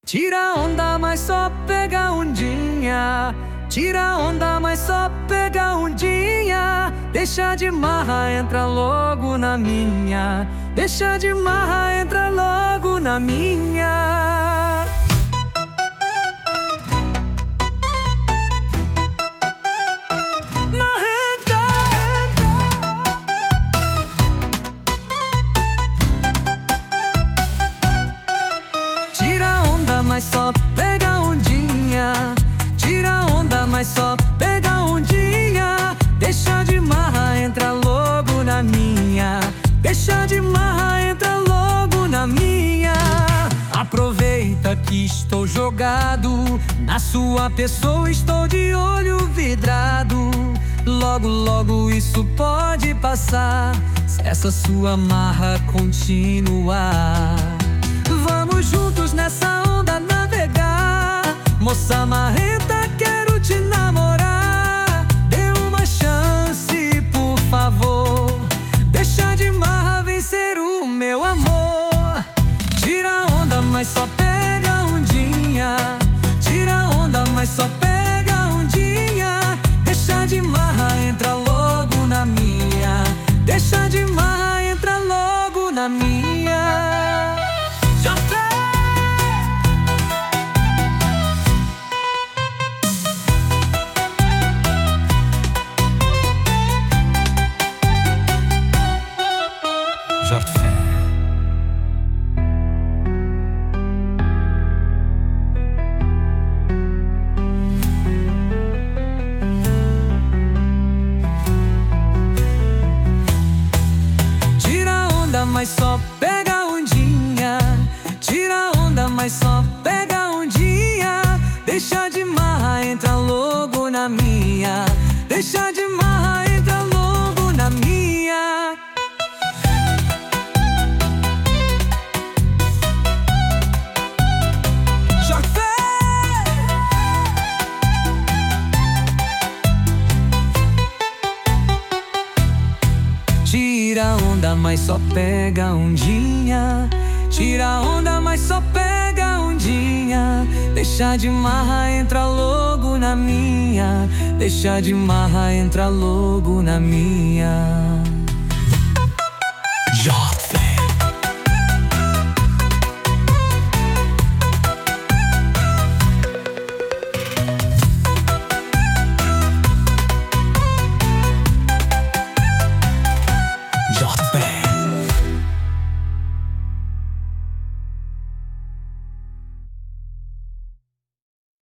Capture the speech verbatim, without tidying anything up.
Tira onda, mas só pega ondinha. Tira onda, mas só pega ondinha. Deixa de marra, entra logo na minha. Deixa de marra, entra logo na minha. Tira onda, mas só pega ondinha. Tira onda, mas só pega ondinha. Deixa de marra, entra logo na minha. Deixa de marra, entra logo na minha. Aproveita que estou jogado na sua pessoa, estou de olho vidrado. Logo, logo isso pode passar, se essa sua marra continuar. Vamos juntos nessa onda navegar. Moça marrenta, quero te namorar. Dê uma chance, por favor. Deixa de marra vencer o meu amor. Tira onda, mas só pega ondinha. Tira onda, mas só pega ondinha. Deixa de marra, entra logo na minha. Deixa de marra, entra logo na minha. Mas só pega ondinha. Tira onda, mas só pega ondinha. Deixa de marra, entra logo na minha. Deixa de marra, entra logo na minha. Tira onda, mas só pega ondinha. Tira onda, mas só pega ondinha. Deixa de marra, entra logo na minha. Deixa de marra, entra logo na minha.